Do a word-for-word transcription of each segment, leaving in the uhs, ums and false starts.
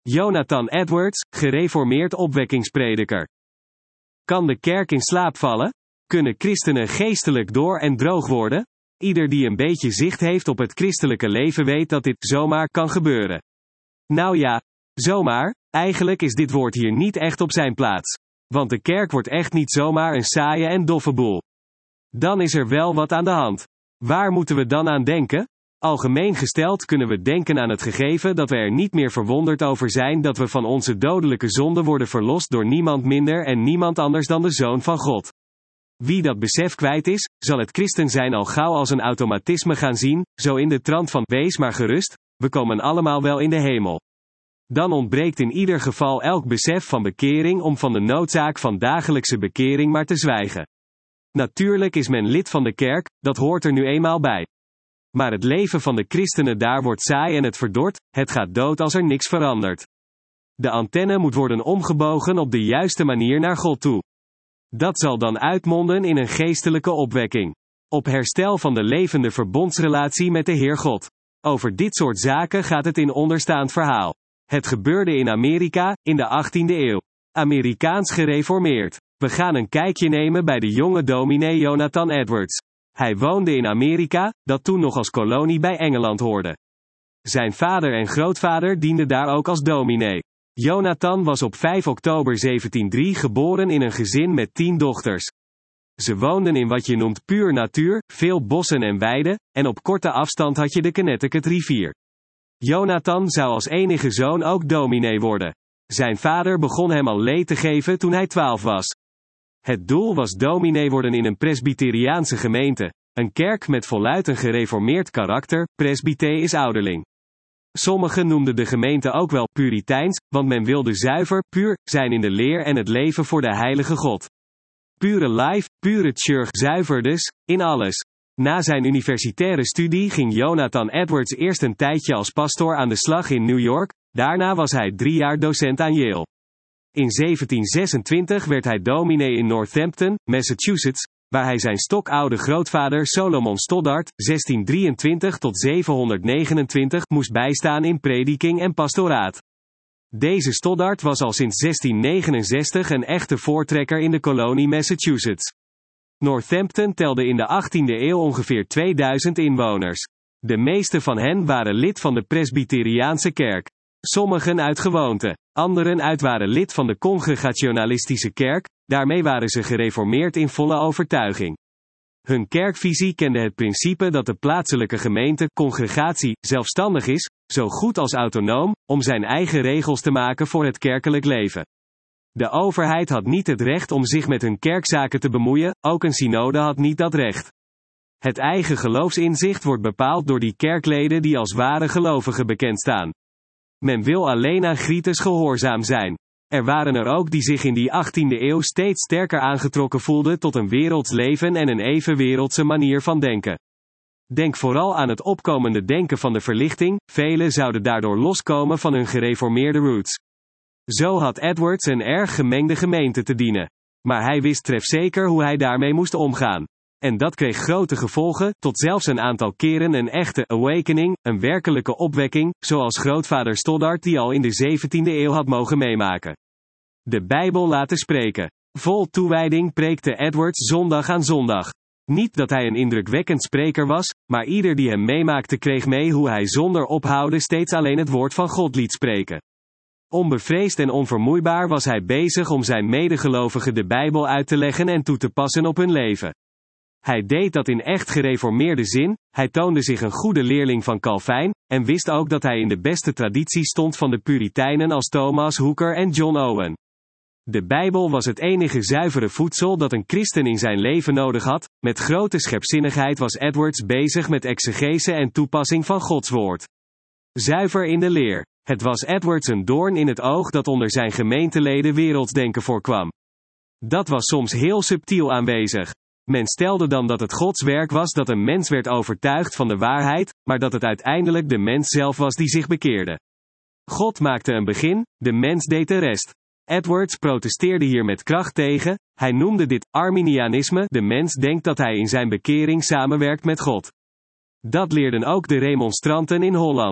Jonathan Edwards, gereformeerd opwekkingsprediker. Kan de kerk in slaap vallen? Kunnen christenen geestelijk door en droog worden? Ieder die een beetje zicht heeft op het christelijke leven weet dat dit zomaar kan gebeuren. Nou ja, zomaar, eigenlijk is dit woord hier niet echt op zijn plaats. Want de kerk wordt echt niet zomaar een saaie en doffe boel. Dan is er wel wat aan de hand. Waar moeten we dan aan denken? Algemeen gesteld kunnen we denken aan het gegeven dat we er niet meer verwonderd over zijn dat we van onze dodelijke zonde worden verlost door niemand minder en niemand anders dan de Zoon van God. Wie dat besef kwijt is, zal het christen zijn al gauw als een automatisme gaan zien, zo in de trant van, wees maar gerust, we komen allemaal wel in de hemel. Dan ontbreekt in ieder geval elk besef van bekering om van de noodzaak van dagelijkse bekering maar te zwijgen. Natuurlijk is men lid van de kerk, dat hoort er nu eenmaal bij. Maar het leven van de christenen daar wordt saai en het verdort, het gaat dood als er niks verandert. De antenne moet worden omgebogen op de juiste manier naar God toe. Dat zal dan uitmonden in een geestelijke opwekking. Op herstel van de levende verbondsrelatie met de Heer God. Over dit soort zaken gaat het in onderstaand verhaal. Het gebeurde in Amerika, in de achttiende eeuw. Amerikaans gereformeerd. We gaan een kijkje nemen bij de jonge dominee Jonathan Edwards. Hij woonde in Amerika, dat toen nog als kolonie bij Engeland hoorde. Zijn vader en grootvader dienden daar ook als dominee. Jonathan was op vijf oktober zeventienhonderddrie geboren in een gezin met tien dochters. Ze woonden in wat je noemt puur natuur, veel bossen en weiden, en op korte afstand had je de Connecticut rivier. Jonathan zou als enige zoon ook dominee worden. Zijn vader begon hem al leed te geven toen hij twaalf was. Het doel was dominee worden in een presbyteriaanse gemeente, een kerk met voluit een gereformeerd karakter, presbyte is ouderling. Sommigen noemden de gemeente ook wel puriteins, want men wilde zuiver, puur, zijn in de leer en het leven voor de heilige God. Pure life, pure church, zuiver dus, in alles. Na zijn universitaire studie ging Jonathan Edwards eerst een tijdje als pastoor aan de slag in New York, daarna was hij drie jaar docent aan Yale. In zeventienhonderdzesentwintig werd hij dominee in Northampton, Massachusetts, waar hij zijn stokoude grootvader Solomon Stoddard, zestienhonderddrieëntwintig tot zevenhonderdnegenentwintig, moest bijstaan in prediking en pastoraat. Deze Stoddard was al sinds zestienhonderdnegenenzestig een echte voortrekker in de kolonie Massachusetts. Northampton telde in de achttiende eeuw ongeveer tweeduizend inwoners. De meeste van hen waren lid van de Presbyteriaanse kerk. Sommigen uit gewoonte. Anderen uit waren lid van de Congregationalistische kerk, daarmee waren ze gereformeerd in volle overtuiging. Hun kerkvisie kende het principe dat de plaatselijke gemeente, congregatie, zelfstandig is, zo goed als autonoom, om zijn eigen regels te maken voor het kerkelijk leven. De overheid had niet het recht om zich met hun kerkzaken te bemoeien, ook een synode had niet dat recht. Het eigen geloofsinzicht wordt bepaald door die kerkleden die als ware gelovigen bekend staan. Men wil alleen aan Gritus gehoorzaam zijn. Er waren er ook die zich in die achttiende eeuw steeds sterker aangetrokken voelden tot een werelds leven en een even wereldse manier van denken. Denk vooral aan het opkomende denken van de verlichting, velen zouden daardoor loskomen van hun gereformeerde roots. Zo had Edwards een erg gemengde gemeente te dienen. Maar hij wist trefzeker hoe hij daarmee moest omgaan. En dat kreeg grote gevolgen, tot zelfs een aantal keren een echte awakening, een werkelijke opwekking, zoals grootvader Stoddard die al in de zeventiende eeuw had mogen meemaken. De Bijbel laten spreken. Vol toewijding preekte Edwards zondag aan zondag. Niet dat hij een indrukwekkend spreker was, maar ieder die hem meemaakte kreeg mee hoe hij zonder ophouden steeds alleen het woord van God liet spreken. Onbevreesd en onvermoeibaar was hij bezig om zijn medegelovigen de Bijbel uit te leggen en toe te passen op hun leven. Hij deed dat in echt gereformeerde zin, hij toonde zich een goede leerling van Calvijn, en wist ook dat hij in de beste traditie stond van de Puritijnen als Thomas Hooker en John Owen. De Bijbel was het enige zuivere voedsel dat een christen in zijn leven nodig had, met grote scherpzinnigheid was Edwards bezig met exegese en toepassing van Gods woord. Zuiver in de leer. Het was Edwards een doorn in het oog dat onder zijn gemeenteleden wereldsdenken voorkwam. Dat was soms heel subtiel aanwezig. Men stelde dan dat het Gods werk was dat een mens werd overtuigd van de waarheid, maar dat het uiteindelijk de mens zelf was die zich bekeerde. God maakte een begin, de mens deed de rest. Edwards protesteerde hier met kracht tegen, hij noemde dit Arminianisme, de mens denkt dat hij in zijn bekering samenwerkt met God. Dat leerden ook de remonstranten in Holland.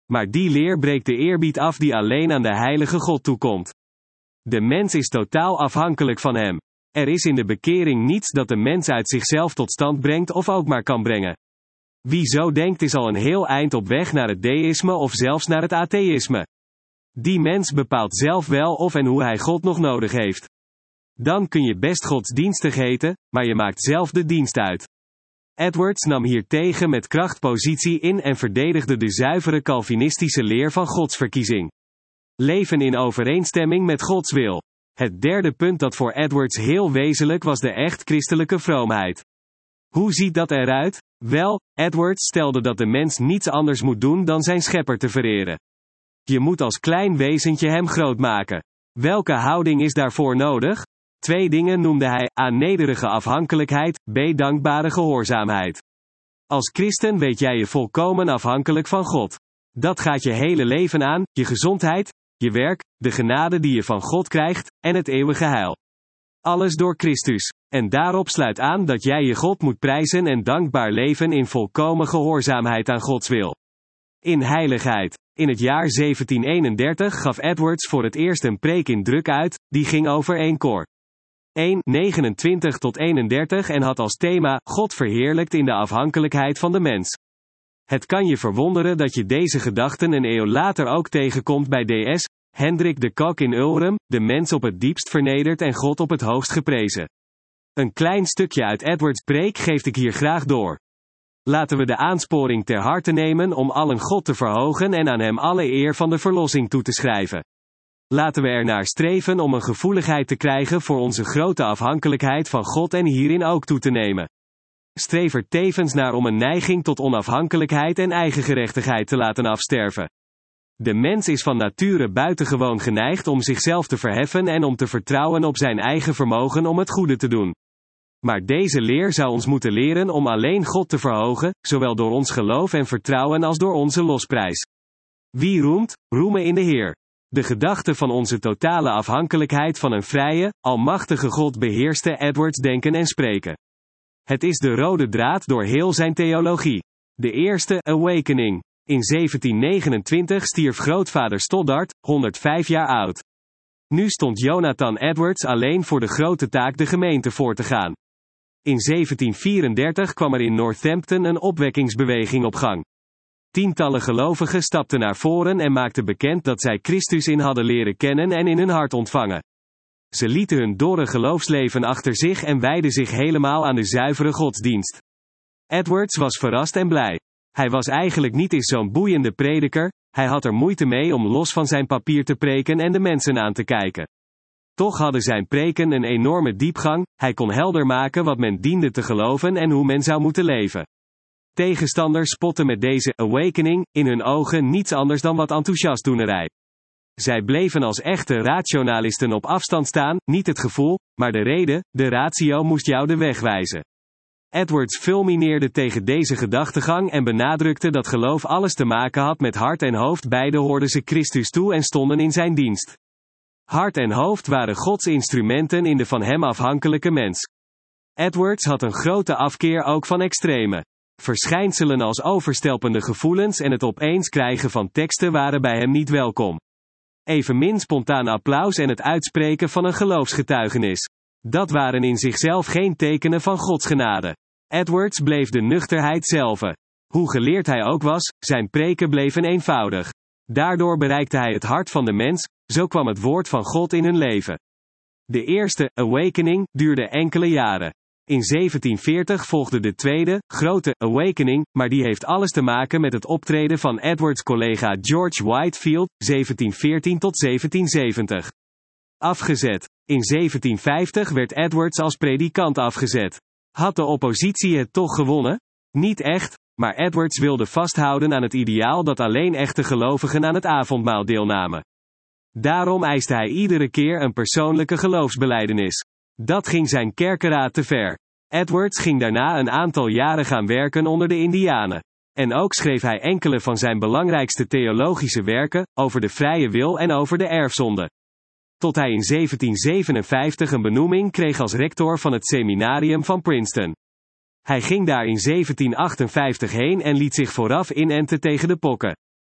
Maar die leer breekt de eerbied af die alleen aan de heilige God toekomt. De mens is totaal afhankelijk van hem. Er is in de bekering niets dat de mens uit zichzelf tot stand brengt of ook maar kan brengen. Wie zo denkt is al een heel eind op weg naar het deïsme of zelfs naar het atheïsme. Die mens bepaalt zelf wel of en hoe hij God nog nodig heeft. Dan kun je best godsdienstig heten, maar je maakt zelf de dienst uit. Edwards nam hiertegen met kracht positie in en verdedigde de zuivere Calvinistische leer van godsverkiezing. Leven in overeenstemming met Gods wil. Het derde punt dat voor Edwards heel wezenlijk was de echt christelijke vroomheid. Hoe ziet dat eruit? Wel, Edwards stelde dat de mens niets anders moet doen dan zijn schepper te vereren. Je moet als klein wezentje hem groot maken. Welke houding is daarvoor nodig? Twee dingen noemde hij: A. Nederige afhankelijkheid, B. Dankbare gehoorzaamheid. Als christen weet jij je volkomen afhankelijk van God. Dat gaat je hele leven aan, je gezondheid, je werk, de genade die je van God krijgt, en het eeuwige heil. Alles door Christus. En daarop sluit aan dat jij je God moet prijzen en dankbaar leven in volkomen gehoorzaamheid aan Gods wil. In heiligheid. In het jaar zeventien eenendertig gaf Edwards voor het eerst een preek in druk uit, die ging over één Cor. één, negenentwintig tot eenendertig en had als thema: God verheerlijkt in de afhankelijkheid van de mens. Het kan je verwonderen dat je deze gedachten een eeuw later ook tegenkomt bij D S Hendrik de Cock in Ulrum, de mens op het diepst vernederd en God op het hoogst geprezen. Een klein stukje uit Edwards' preek geef ik hier graag door. Laten we de aansporing ter harte nemen om allen God te verhogen en aan hem alle eer van de verlossing toe te schrijven. Laten we ernaar streven om een gevoeligheid te krijgen voor onze grote afhankelijkheid van God en hierin ook toe te nemen. Streef er tevens naar om een neiging tot onafhankelijkheid en eigengerechtigheid te laten afsterven. De mens is van nature buitengewoon geneigd om zichzelf te verheffen en om te vertrouwen op zijn eigen vermogen om het goede te doen. Maar deze leer zou ons moeten leren om alleen God te verhogen, zowel door ons geloof en vertrouwen als door onze losprijs. Wie roemt, roemen in de Heer. De gedachte van onze totale afhankelijkheid van een vrije, almachtige God beheerste Edwards' denken en spreken. Het is de rode draad door heel zijn theologie. De eerste awakening. In zeventien negenentwintig stierf grootvader Stoddard, honderdvijf jaar oud. Nu stond Jonathan Edwards alleen voor de grote taak de gemeente voor te gaan. In zeventien vierendertig kwam er in Northampton een opwekkingsbeweging op gang. Tientallen gelovigen stapten naar voren en maakten bekend dat zij Christus in hadden leren kennen en in hun hart ontvangen. Ze lieten hun dorre geloofsleven achter zich en wijden zich helemaal aan de zuivere godsdienst. Edwards was verrast en blij. Hij was eigenlijk niet eens zo'n boeiende prediker, hij had er moeite mee om los van zijn papier te preken en de mensen aan te kijken. Toch hadden zijn preken een enorme diepgang, hij kon helder maken wat men diende te geloven en hoe men zou moeten leven. Tegenstanders spotten met deze awakening, in hun ogen niets anders dan wat enthousiastdoenerij. Zij bleven als echte rationalisten op afstand staan, niet het gevoel, maar de reden, de ratio moest jou de weg wijzen. Edwards fulmineerde tegen deze gedachtegang en benadrukte dat geloof alles te maken had met hart en hoofd, beide hoorden ze Christus toe en stonden in zijn dienst. Hart en hoofd waren Gods instrumenten in de van hem afhankelijke mens. Edwards had een grote afkeer ook van extreme verschijnselen als overstelpende gevoelens en het opeens krijgen van teksten waren bij hem niet welkom. Evenmin spontaan applaus en het uitspreken van een geloofsgetuigenis. Dat waren in zichzelf geen tekenen van Gods genade. Edwards bleef de nuchterheid zelve. Hoe geleerd hij ook was, zijn preken bleven eenvoudig. Daardoor bereikte hij het hart van de mens, zo kwam het woord van God in hun leven. De eerste awakening duurde enkele jaren. In zeventien veertig volgde de tweede, grote awakening, maar die heeft alles te maken met het optreden van Edwards' collega George Whitefield, zeventien veertien tot zeventien zeventig. Afgezet. In zeventien vijftig werd Edwards als predikant afgezet. Had de oppositie het toch gewonnen? Niet echt, maar Edwards wilde vasthouden aan het ideaal dat alleen echte gelovigen aan het avondmaal deelnamen. Daarom eiste hij iedere keer een persoonlijke geloofsbelijdenis. Dat ging zijn kerkeraad te ver. Edwards ging daarna een aantal jaren gaan werken onder de Indianen. En ook schreef hij enkele van zijn belangrijkste theologische werken, over de vrije wil en over de erfzonde. Tot hij in zeventien zevenenvijftig een benoeming kreeg als rector van het seminarium van Princeton. Hij ging daar in zeventien achtenvijftig heen en liet zich vooraf inenten tegen de pokken.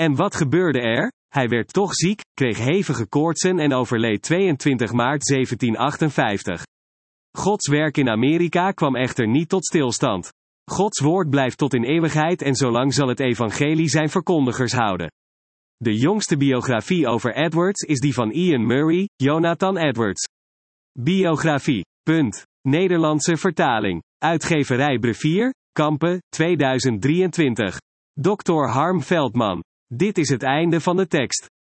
En wat gebeurde er? Hij werd toch ziek, kreeg hevige koortsen en overleed tweeëntwintig maart zeventien achtenvijftig. Gods werk in Amerika kwam echter niet tot stilstand. Gods woord blijft tot in eeuwigheid en zolang zal het evangelie zijn verkondigers houden. De jongste biografie over Edwards is die van Ian Murray, Jonathan Edwards. Biografie. Punt. Nederlandse vertaling. Uitgeverij Brevier, Kampen, tweeduizend drieëntwintig. dokter Harm Veldman. Dit is het einde van de tekst.